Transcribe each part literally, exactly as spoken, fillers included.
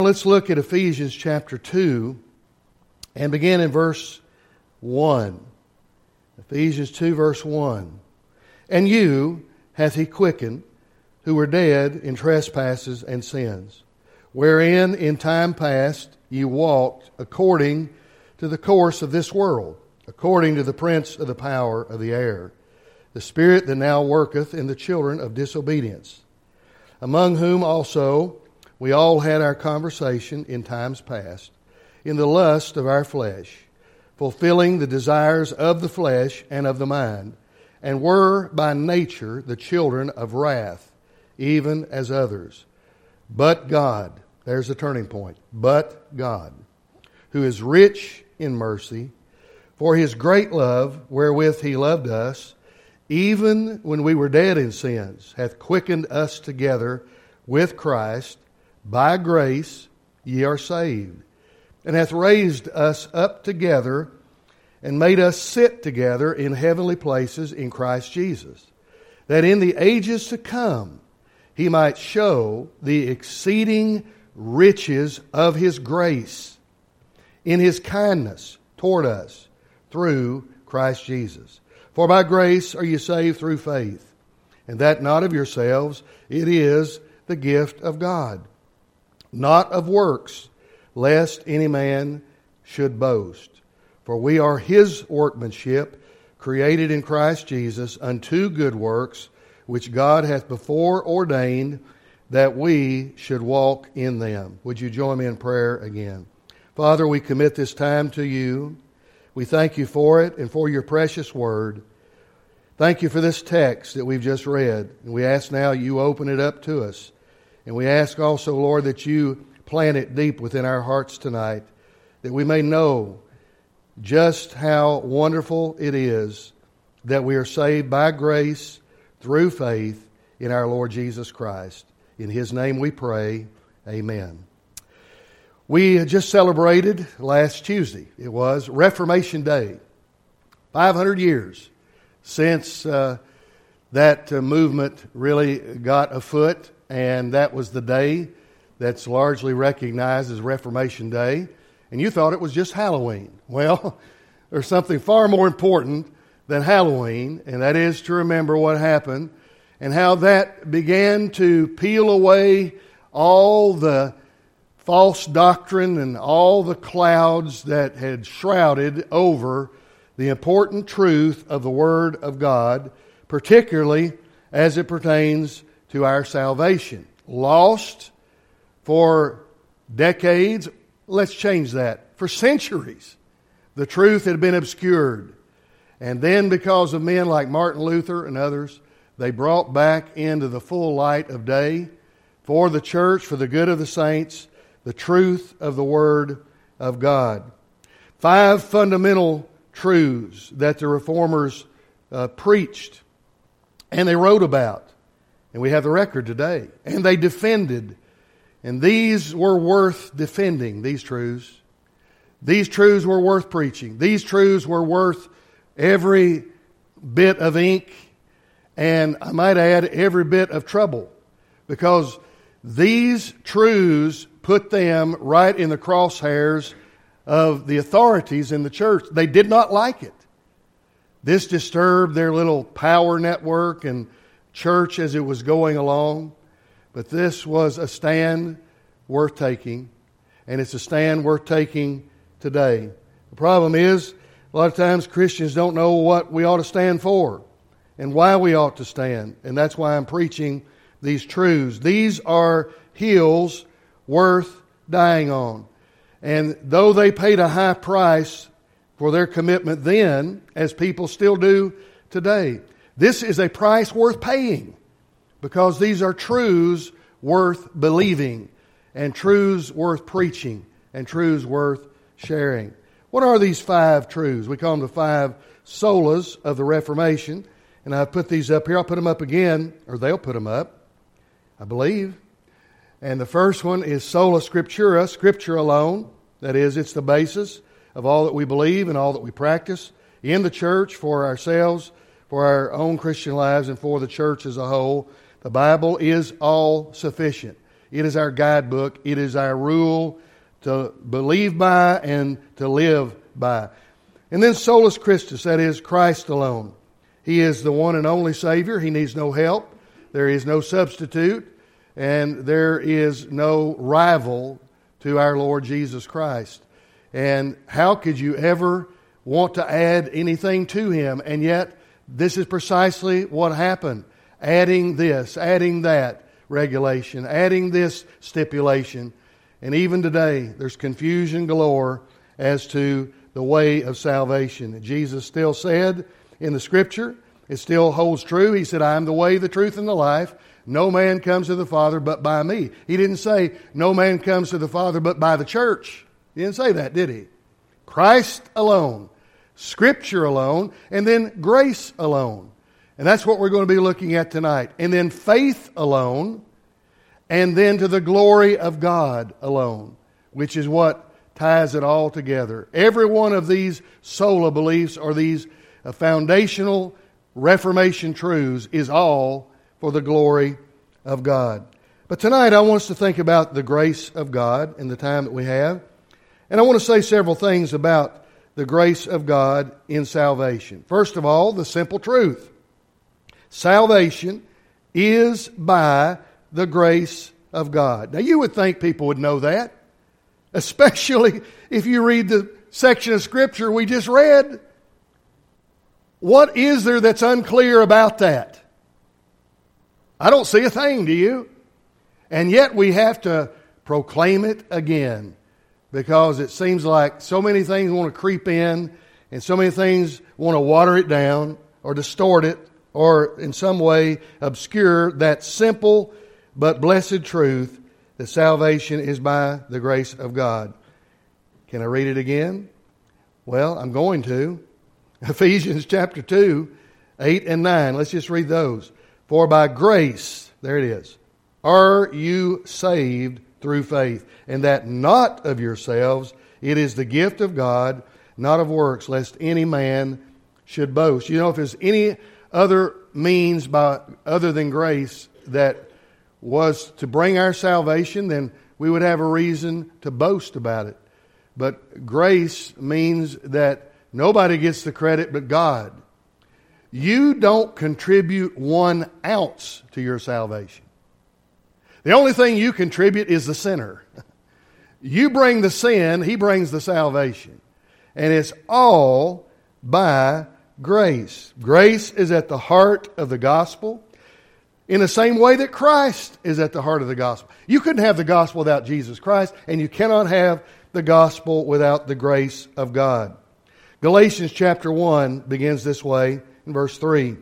Let's look at Ephesians chapter two and begin in verse one. Ephesians two verse one. And you hath he quickened, who were dead in trespasses and sins, wherein in time past ye walked according to the course of this world, according to the prince of the power of the air, the spirit that now worketh in the children of disobedience, among whom also we all had our conversation in times past, in the lust of our flesh, fulfilling the desires of the flesh and of the mind, and were by nature the children of wrath, even as others. But God, there's the turning point, but God, who is rich in mercy, for his great love wherewith he loved us, even when we were dead in sins, hath quickened us together with Christ. By grace ye are saved, and hath raised us up together, and made us sit together in heavenly places in Christ Jesus, that in the ages to come he might show the exceeding riches of his grace in his kindness toward us through Christ Jesus. For by grace are you saved through faith, and that not of yourselves, it is the gift of God, not of works, lest any man should boast. For we are his workmanship, created in Christ Jesus unto good works, which God hath before ordained that we should walk in them. Would you join me in prayer again? Father, we commit this time to you. We thank you for it and for your precious word. Thank you for this text that we've just read. And we ask now you open it up to us. And we ask also, Lord, that you plant it deep within our hearts tonight, that we may know just how wonderful it is that we are saved by grace through faith in our Lord Jesus Christ. In his name we pray, amen. We just celebrated last Tuesday. It was Reformation Day. five hundred years since uh, that uh, movement really got afoot, and that was the day that's largely recognized as Reformation Day. And you thought it was just Halloween. Well, there's something far more important than Halloween, and that is to remember what happened and how that began to peel away all the false doctrine and all the clouds that had shrouded over the important truth of the Word of God, particularly as it pertains to our salvation. Lost for decades, let's change that, for centuries, the truth had been obscured. And then because of men like Martin Luther and others, they brought back into the full light of day for the church, for the good of the saints, the truth of the Word of God. Five fundamental truths that the Reformers uh, preached and they wrote about. And we have the record today. And they defended. And these were worth defending, these truths. These truths were worth preaching. These truths were worth every bit of ink, and I might add, every bit of trouble, because these truths put them right in the crosshairs of the authorities in the church. They did not like it. This disturbed their little power network and church as it was going along. But this was a stand worth taking, and it's a stand worth taking today. The problem is, a lot of times Christians don't know what we ought to stand for and why we ought to stand. And that's why I'm preaching these truths. These are hills worth dying on. And though they paid a high price for their commitment then, as people still do today, this is a price worth paying, because these are truths worth believing, and truths worth preaching, and truths worth sharing. What are these five truths? We call them the five solas of the Reformation. And I've put these up here. I'll put them up again, or they'll put them up, I believe. And the first one is sola scriptura, Scripture alone. That is, it's the basis of all that we believe and all that we practice in the church, for ourselves, for our own Christian lives, and for the church as a whole. The Bible is all sufficient. It is our guidebook. It is our rule to believe by and to live by. And then solus Christus, that is Christ alone. He is the one and only Savior. He needs no help. There is no substitute. And there is no rival to our Lord Jesus Christ. And how could you ever want to add anything to Him? And yet, this is precisely what happened. Adding this, adding that regulation, adding this stipulation. And even today, there's confusion galore as to the way of salvation. Jesus still said in the Scripture, it still holds true. He said, I am the way, the truth, and the life. No man comes to the Father but by me. He didn't say, no man comes to the Father but by the church. He didn't say that, did he? Christ alone, Scripture alone, and then grace alone. And that's what we're going to be looking at tonight. And then faith alone, and then to the glory of God alone, which is what ties it all together. Every one of these sola beliefs or these uh, foundational Reformation truths is all for the glory of God. But tonight I want us to think about the grace of God in the time that we have. And I want to say several things about the grace of God in salvation. First of all, the simple truth. Salvation is by the grace of God. Now you would think people would know that, especially if you read the section of Scripture we just read. What is there that's unclear about that? I don't see a thing, do you? And yet we have to proclaim it again because it seems like so many things want to creep in and so many things want to water it down or distort it or in some way obscure that simple but blessed truth that salvation is by the grace of God. Can I read it again? Well, I'm going to. Ephesians chapter two, eight and nine. Let's just read those. For by grace, there it is, are you saved through faith, and that not of yourselves, it is the gift of God, not of works, lest any man should boast. You know, if there's any other means by other than grace that was to bring our salvation, then we would have a reason to boast about it. But grace means that nobody gets the credit but God. You don't contribute one ounce to your salvation. The only thing you contribute is the sinner. You bring the sin, He brings the salvation. And it's all by grace. Grace is at the heart of the gospel in the same way that Christ is at the heart of the gospel. You couldn't have the gospel without Jesus Christ, and you cannot have the gospel without the grace of God. Galatians chapter one begins this way in verse three.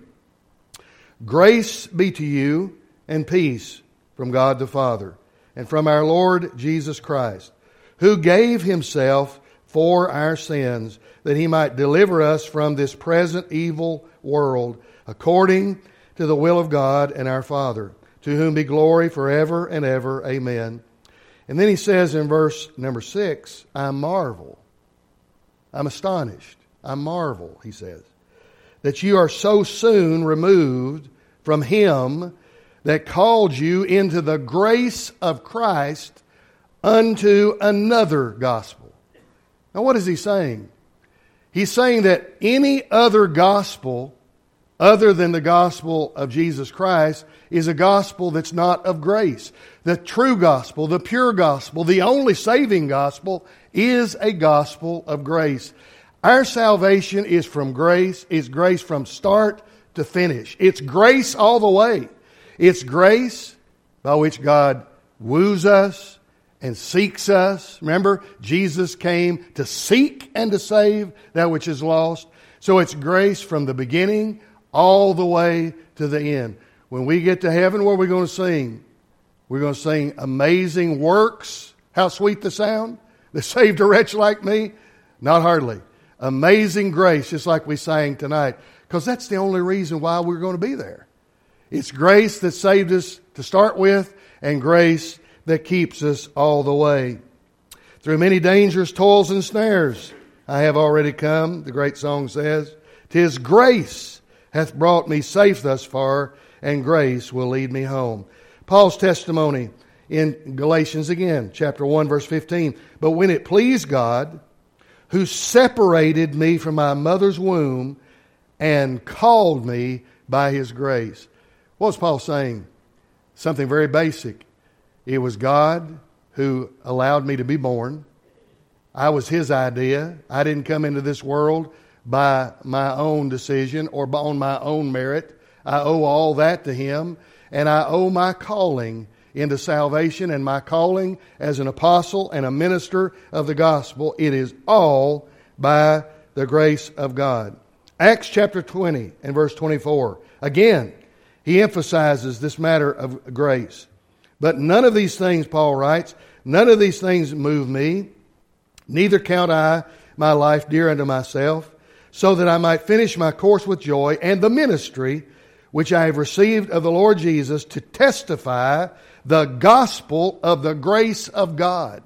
Grace be to you and peace from God the Father and from our Lord Jesus Christ, who gave Himself for our sins, that He might deliver us from this present evil world, according to the will of God and our Father, to whom be glory forever and ever. Amen. And then he says in verse number six, I marvel. I'm astonished. I marvel, he says, that you are so soon removed from Him that called you into the grace of Christ unto another gospel. Now what is he saying? He's saying that any other gospel other than the gospel of Jesus Christ is a gospel that's not of grace. The true gospel, the pure gospel, the only saving gospel is a gospel of grace. Our salvation is from grace. It's grace from start to finish. It's grace all the way. It's grace by which God woos us and seeks us. Remember, Jesus came to seek and to save that which is lost. So it's grace from the beginning all the way to the end. When we get to heaven, what are we going to sing? We're going to sing amazing works. How sweet the sound that saved a wretch like me. Not hardly. Amazing grace, just like we sang tonight. Because that's the only reason why we're going to be there. It's grace that saved us to start with, and grace that keeps us all the way. Through many dangerous toils and snares I have already come, the great song says. 'Tis grace hath brought me safe thus far, and grace will lead me home. Paul's testimony in Galatians again, chapter one, verse fifteen. But when it pleased God, who separated me from my mother's womb and called me by His grace. What was Paul saying? Something very basic. It was God who allowed me to be born. I was His idea. I didn't come into this world by my own decision or on my own merit. I owe all that to Him. And I owe my calling into salvation and my calling as an apostle and a minister of the gospel. It is all by the grace of God. Acts chapter twenty and verse twenty-four. Again, he emphasizes this matter of grace. But none of these things, Paul writes, none of these things move me. Neither count I my life dear unto myself, so that I might finish my course with joy and the ministry which I have received of the Lord Jesus to testify the gospel of the grace of God.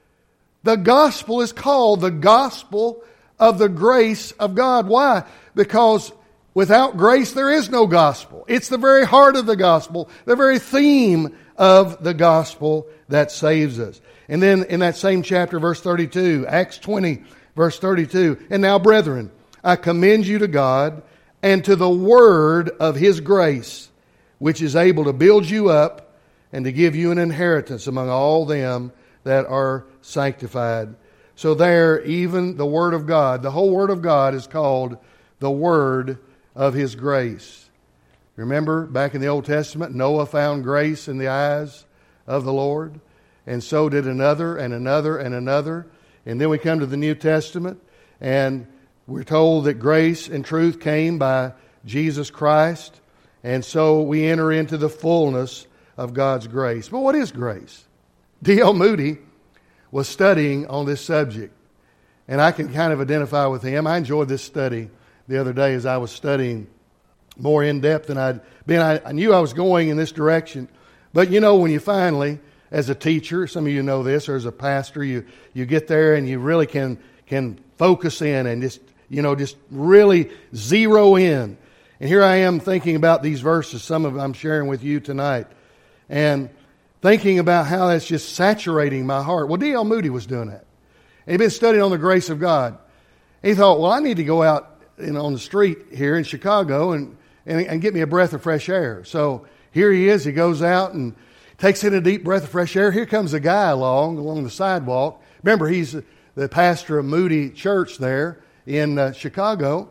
The gospel is called the gospel of the grace of God. Why? Because without grace there is no gospel. It's the very heart of the gospel, the very theme of the gospel that saves us. And then in that same chapter, verse thirty-two, Acts twenty, verse thirty-two, and now, brethren, I commend you to God and to the word of His grace, which is able to build you up and to give you an inheritance among all them that are sanctified. So there, even the Word of God, the whole Word of God is called the Word of His grace. Remember, back in the Old Testament, Noah found grace in the eyes of the Lord, and so did another and another and another. And then we come to the New Testament, and we're told that grace and truth came by Jesus Christ, and so we enter into the fullness of God's grace. But what is grace? D L Moody was studying on this subject, and I can kind of identify with him. I enjoyed this study the other day as I was studying more in depth than I'd been. I, I knew I was going in this direction, but you know, when you finally, as a teacher, some of you know this, or as a pastor, you you get there and you really can can focus in and just you know just really zero in. And here I am thinking about these verses, some of them I'm sharing with you tonight, and thinking about how that's just saturating my heart. Well, D L Moody was doing that. He'd been studying on the grace of God. He thought, well, I need to go out you know, on the street here in Chicago and, and, and get me a breath of fresh air. So here he is. He goes out and takes in a deep breath of fresh air. Here comes a guy along, along the sidewalk. Remember, he's the pastor of Moody Church there in uh, Chicago.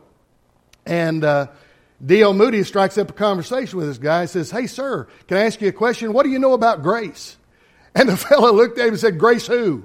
And uh, D L Moody strikes up a conversation with this guy. He says, hey, sir, can I ask you a question? What do you know about grace? And the fellow looked at him and said, grace who?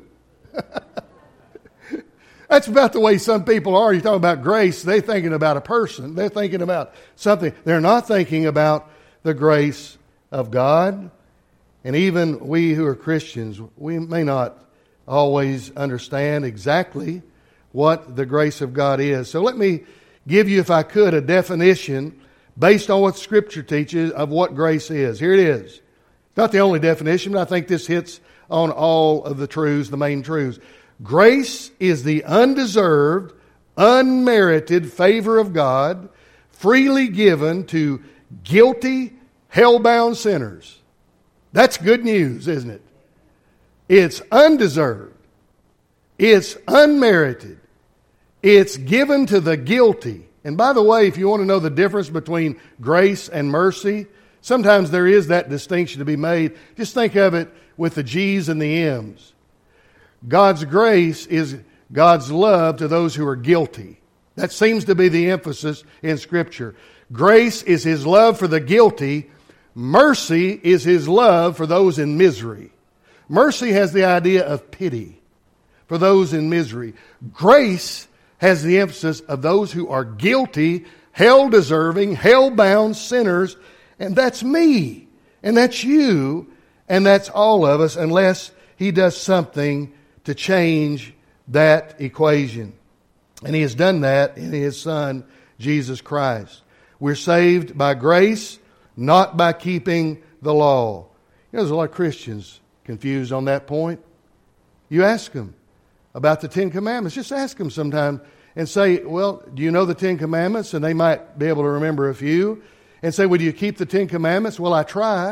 That's about the way some people are. You talk about grace, they're thinking about a person. They're thinking about something. They're not thinking about the grace of God. And even we who are Christians, we may not always understand exactly what the grace of God is. So let me give you, if I could, a definition based on what Scripture teaches of what grace is. Here it is. It's not the only definition, but I think this hits on all of the truths, the main truths. Grace is the undeserved, unmerited favor of God freely given to guilty, hell-bound sinners. That's good news, isn't it? It's undeserved. It's unmerited. It's given to the guilty. And by the way, if you want to know the difference between grace and mercy, sometimes there is that distinction to be made. Just think of it with the G's and the M's. God's grace is God's love to those who are guilty. That seems to be the emphasis in Scripture. Grace is His love for the guilty. Mercy is His love for those in misery. Mercy has the idea of pity for those in misery. Grace has the emphasis of those who are guilty, hell-deserving, hell-bound sinners. And that's me. And that's you. And that's all of us, unless He does something to change that equation. And He has done that in His Son, Jesus Christ. We're saved by grace, not by keeping the law. You know, there's a lot of Christians confused on that point. You ask them about the Ten Commandments. Just ask them sometime and say, well, do you know the Ten Commandments? And they might be able to remember a few. And say, well, do you keep the Ten Commandments? Well, I try.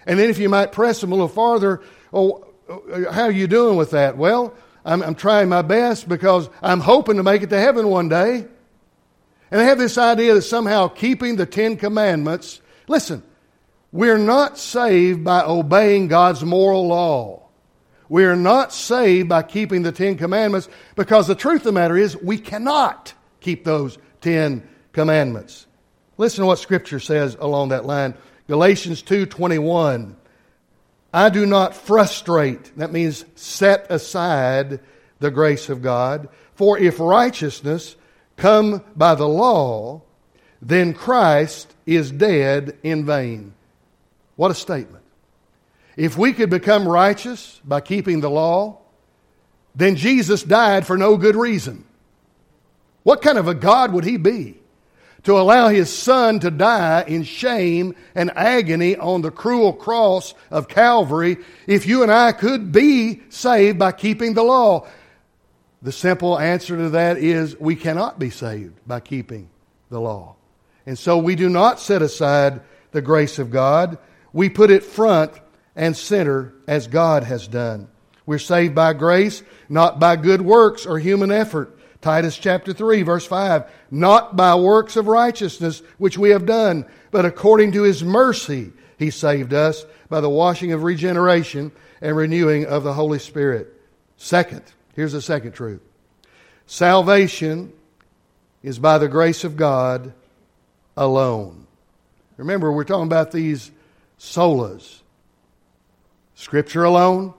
And then if you might press them a little farther, oh, how are you doing with that? Well, I'm, I'm trying my best because I'm hoping to make it to heaven one day. And they have this idea that somehow keeping the Ten Commandments, listen, we're not saved by obeying God's moral law. We are not saved by keeping the Ten Commandments because the truth of the matter is we cannot keep those Ten Commandments. Listen to what Scripture says along that line. Galatians two twenty-one. I do not frustrate, that means set aside the grace of God. For if righteousness come by the law, then Christ is dead in vain. What a statement. If we could become righteous by keeping the law, then Jesus died for no good reason. What kind of a God would He be to allow His Son to die in shame and agony on the cruel cross of Calvary if you and I could be saved by keeping the law? The simple answer to that is we cannot be saved by keeping the law. And so we do not set aside the grace of God. We put it front and center as God has done. We're saved by grace, not by good works or human effort. Titus chapter three, verse five, not by works of righteousness which we have done, but according to His mercy He saved us by the washing of regeneration and renewing of the Holy Spirit. Second, here's the second truth. Salvation is by the grace of God alone. Remember, we're talking about these solas. Scripture alone,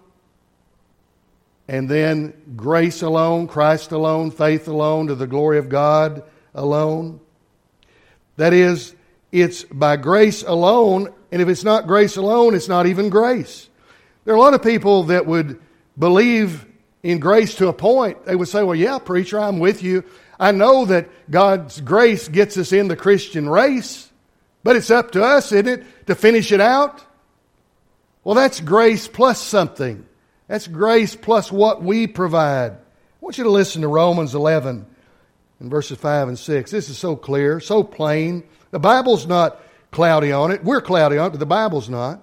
and then grace alone, Christ alone, faith alone, to the glory of God alone. That is, it's by grace alone, and if it's not grace alone, it's not even grace. There are a lot of people that would believe in grace to a point. They would say, well, yeah, preacher, I'm with you. I know that God's grace gets us in the Christian race, but it's up to us, isn't it, to finish it out? Well, that's grace plus something. That's grace plus what we provide. I want you to listen to Romans eleven in verses five and six. This is so clear, so plain. The Bible's not cloudy on it. We're cloudy on it, but the Bible's not.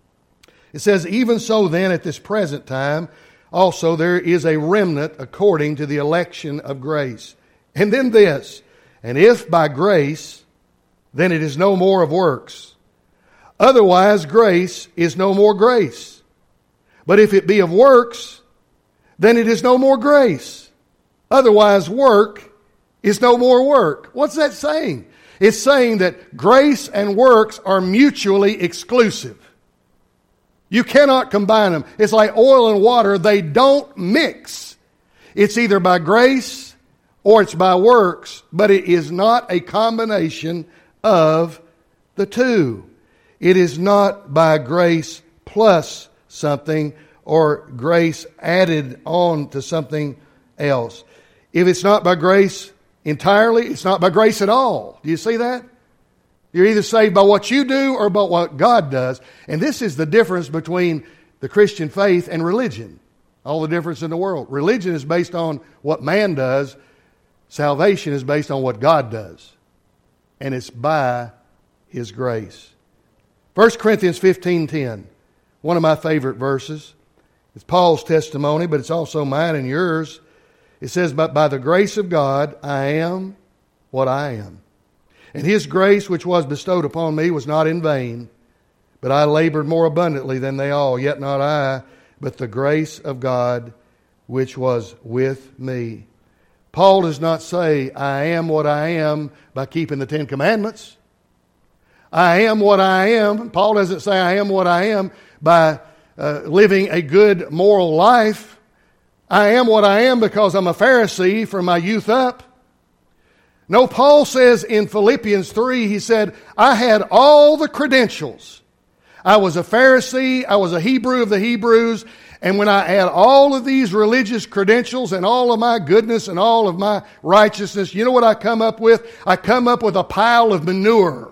It says, even so then at this present time, also there is a remnant according to the election of grace. And then this, and if by grace, then it is no more of works. Otherwise, grace is no more grace. But if it be of works, then it is no more grace. Otherwise, work is no more work. What's that saying? It's saying that grace and works are mutually exclusive. You cannot combine them. It's like oil and water. They don't mix. It's either by grace or it's by works, but it is not a combination of the two. It is not by grace plus something or grace added on to something else. If it's not by grace entirely, it's not by grace at all. Do you see that? You're either saved by what you do or by what God does. And this is the difference between the Christian faith and religion. All the difference in the world. Religion is based on what man does. Salvation is based on what God does. And it's by His grace. First Corinthians fifteen ten, one of my favorite verses. It's Paul's testimony, but it's also mine and yours. It says, but by the grace of God, I am what I am. And His grace which was bestowed upon me was not in vain, but I labored more abundantly than they all, yet not I, but the grace of God which was with me. Paul does not say, I am what I am by keeping the Ten Commandments. I am what I am. Paul doesn't say I am what I am by uh, living a good moral life. I am what I am because I'm a Pharisee from my youth up. No, Paul says in Philippians three, he said, I had all the credentials. I was a Pharisee, I was a Hebrew of the Hebrews, and when I had all of these religious credentials and all of my goodness and all of my righteousness, you know what I come up with? I come up with a pile of manure.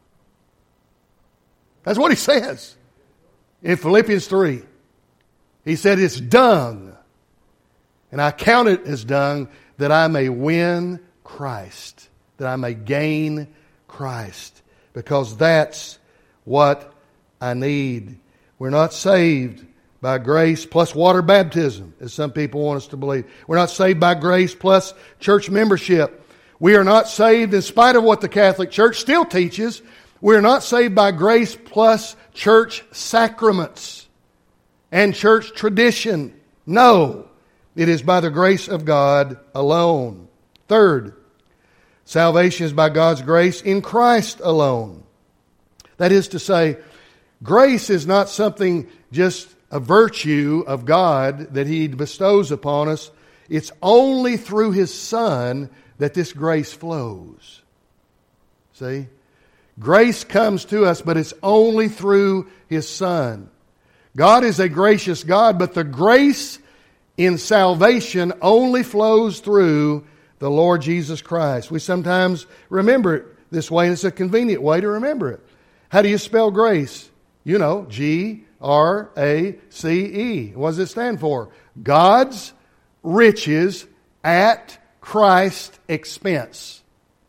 That's what he says in Philippians three. He said, it's dung, and I count it as dung that I may win Christ, that I may gain Christ, because that's what I need. We're not saved by grace plus water baptism, as some people want us to believe. We're not saved by grace plus church membership. We are not saved, in spite of what the Catholic Church still teaches, we are not saved by grace plus church sacraments and church tradition. No, it is by the grace of God alone. Third, salvation is by God's grace in Christ alone. That is to say, grace is not something just a virtue of God that He bestows upon us. It's only through His Son that this grace flows. See? Grace comes to us, but it's only through His Son. God is a gracious God, but the grace in salvation only flows through the Lord Jesus Christ. We sometimes remember it this way, and it's a convenient way to remember it. How do you spell grace? You know, G R A C E. What does it stand for? God's riches at Christ's expense.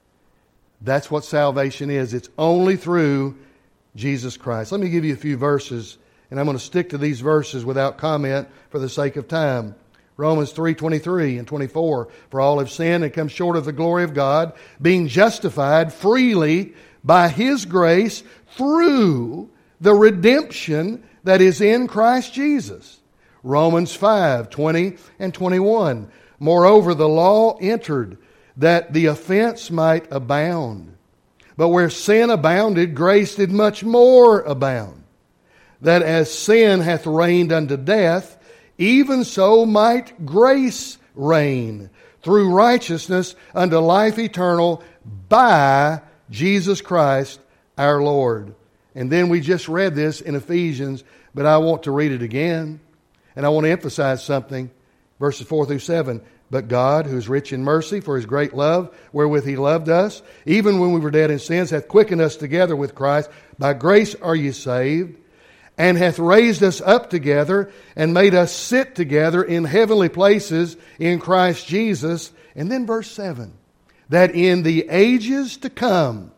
That's what salvation is. It's only through Jesus Christ. Let me give you a few verses, and I'm going to stick to these verses without comment for the sake of time. Romans three twenty-three and twenty-four. For all have sinned and come short of the glory of God, being justified freely by His grace through the redemption that is in Christ Jesus. Romans five twenty and twenty-one. Moreover, the law entered that the offense might abound. But where sin abounded, grace did much more abound. That as sin hath reigned unto death, even so might grace reign through righteousness unto life eternal by Jesus Christ our Lord. And then we just read this in Ephesians, but I want to read it again. And I want to emphasize something. Verses four through seven. But God, who is rich in mercy for His great love, wherewith He loved us, even when we were dead in sins, hath quickened us together with Christ. By grace are ye saved, and hath raised us up together, and made us sit together in heavenly places in Christ Jesus. And then verse seven. That in the ages to come,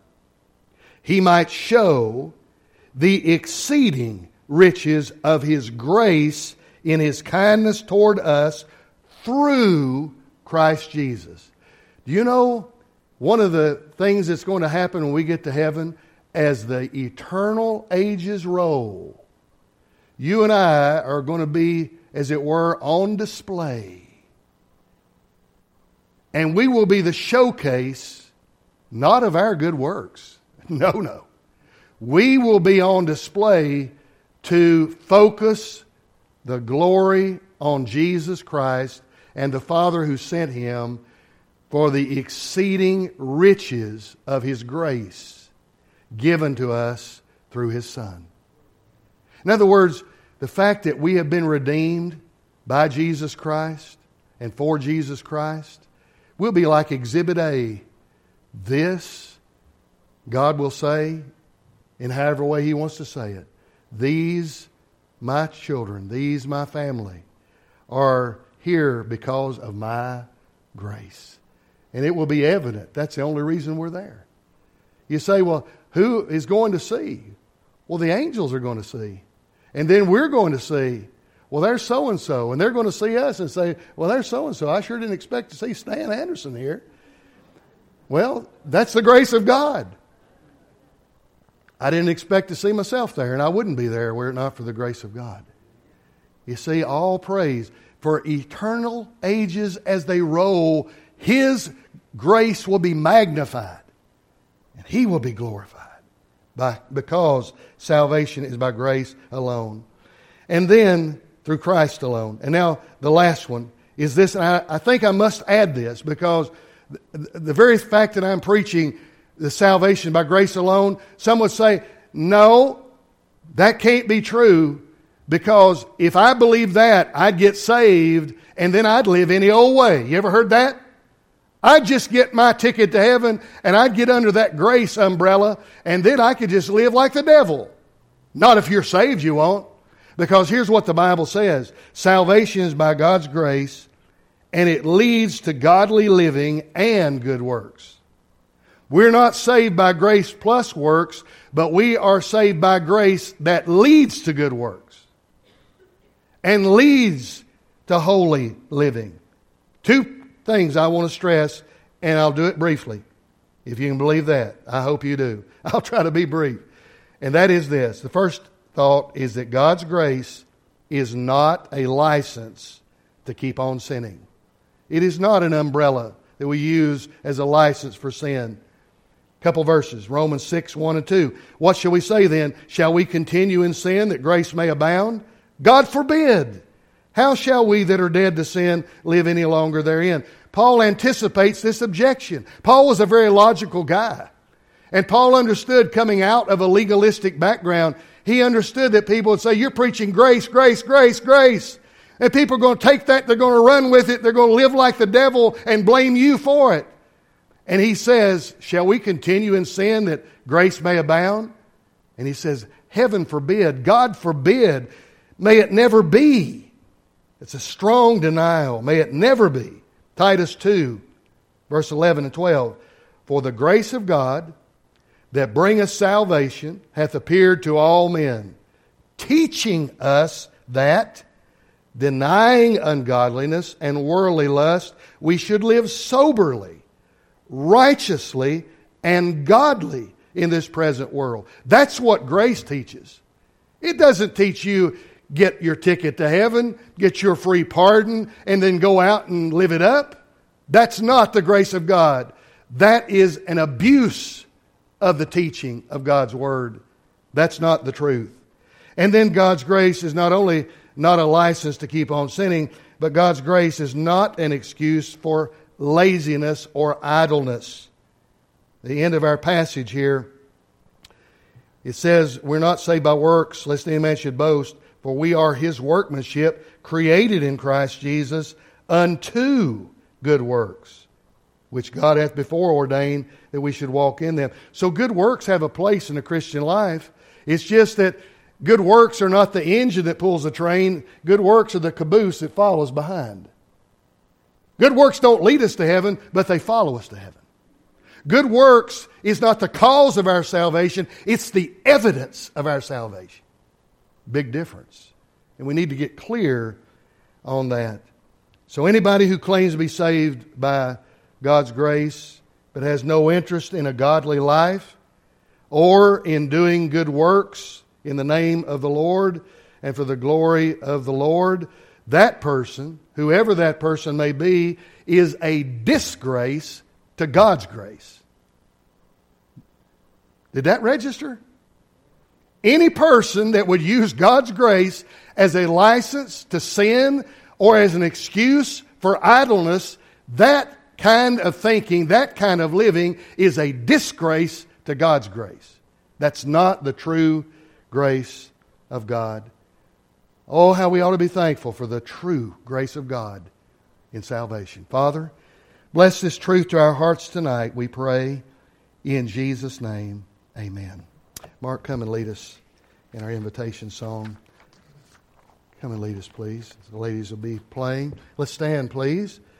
He might show the exceeding riches of His grace in His kindness toward us through Christ Jesus. Do you know one of the things that's going to happen when we get to heaven, as the eternal ages roll, you and I are going to be, as it were, on display. And we will be the showcase, not of our good works. No, no. We will be on display to focus the glory on Jesus Christ and the Father who sent Him for the exceeding riches of His grace given to us through His Son. In other words, the fact that we have been redeemed by Jesus Christ and for Jesus Christ will be like Exhibit A. This, God will say, in however way He wants to say it, these, my children, these, my family, are here because of my grace. And it will be evident. That's the only reason we're there. You say, well, who is going to see? Well, the angels are going to see. And then we're going to see, well, there's so-and-so. And they're going to see us and say, well, there's so-and-so. I sure didn't expect to see Stan Anderson here. Well, that's the grace of God. I didn't expect to see myself there, and I wouldn't be there were it not for the grace of God. You see, all praise for eternal ages as they roll, His grace will be magnified, and He will be glorified by, because salvation is by grace alone. And then through Christ alone. And now the last one is this, and I, I think I must add this, because the, the very fact that I'm preaching the salvation by grace alone, some would say, no, that can't be true, because if I believe that, I'd get saved and then I'd live any old way. You ever heard that? I'd just get my ticket to heaven and I'd get under that grace umbrella and then I could just live like the devil. Not if you're saved, you won't. Because here's what the Bible says. Salvation is by God's grace, and it leads to godly living and good works. We're not saved by grace plus works, But we are saved by grace that leads to good works and leads to holy living. Two things I want to stress, and I'll do it briefly. If you can believe that, I hope you do. I'll try to be brief. And that is this. The first thought is that God's grace is not a license to keep on sinning. It is not an umbrella that we use as a license for sin. Couple verses, Romans six, one and two. What shall we say then? Shall we continue in sin that grace may abound? God forbid. How shall we that are dead to sin live any longer therein? Paul anticipates this objection. Paul was a very logical guy. And Paul understood, coming out of a legalistic background, he understood that people would say, you're preaching grace, grace, grace, grace. And people are going to take that, they're going to run with it, they're going to live like the devil and blame you for it. And he says, shall we continue in sin that grace may abound? And he says, heaven forbid, God forbid, may it never be. It's a strong denial. May it never be. Titus two, verse eleven and twelve. For the grace of God that bringeth salvation hath appeared to all men, teaching us that, denying ungodliness and worldly lust, we should live soberly, righteously, and godly in this present world. That's what grace teaches. It doesn't teach you get your ticket to heaven, get your free pardon, and then go out and live it up. That's not the grace of God. That is an abuse of the teaching of God's Word. That's not the truth. And then God's grace is not only not a license to keep on sinning, but God's grace is not an excuse for laziness or idleness. The end of our passage here, it says, we're not saved by works, lest any man should boast, for we are His workmanship, created in Christ Jesus unto good works, which God hath before ordained that we should walk in them. So good works have a place in the Christian life. It's just that good works are not the engine that pulls the train. Good works are the caboose that follows behind. Good works don't lead us to heaven, but they follow us to heaven. Good works is not the cause of our salvation, it's the evidence of our salvation. Big difference. And we need to get clear on that. So anybody who claims to be saved by God's grace but has no interest in a godly life or in doing good works in the name of the Lord and for the glory of the Lord, that person, whoever that person may be, is a disgrace to God's grace. Did that register? Any person that would use God's grace as a license to sin or as an excuse for idleness, that kind of thinking, that kind of living is a disgrace to God's grace. That's not the true grace of God. Oh, how we ought to be thankful for the true grace of God in salvation. Father, bless this truth to our hearts tonight, we pray. In Jesus' name, amen. Mark, come and lead us in our invitation song. Come and lead us, please. The ladies will be playing. Let's stand, please.